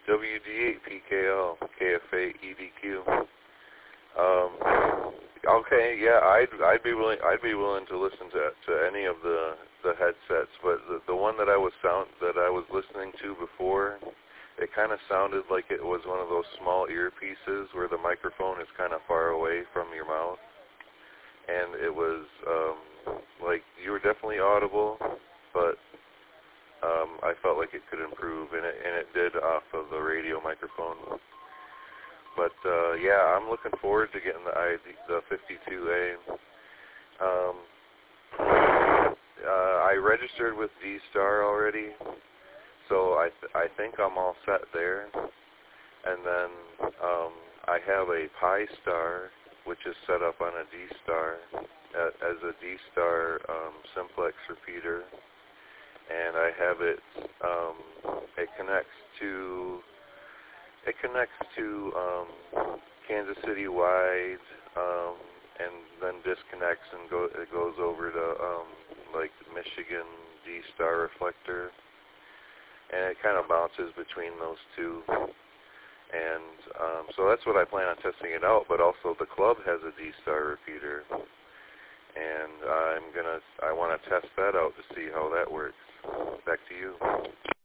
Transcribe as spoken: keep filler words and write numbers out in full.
W D eight P K L, K F A E D Q. Um, okay, yeah, I'd I'd be willing I'd be willing to listen to to any of the the headsets, but the the one that I was sound that I was listening to before, it kind of sounded like it was one of those small earpieces where the microphone is kind of far away from your mouth, and it was um, like you were definitely audible, but um, I felt like it could improve, and it and it did off of the radio microphone. But uh, yeah, I'm looking forward to getting the I D, the fifty-two A. Um, uh, I registered with D-Star already, so I th- I think I'm all set there. And then um, I have a Pi-Star, which is set up on a D-Star uh, as a D-Star um, simplex repeater, and I have it. Um, it connects to. It connects to um, Kansas City wide, um, and then disconnects and go, it goes over to um, like Michigan D-Star reflector, and it kind of bounces between those two. And um, so that's what I plan on testing it out. But also the club has a D-Star repeater, and I'm gonna I want to test that out to see how that works. Back to you.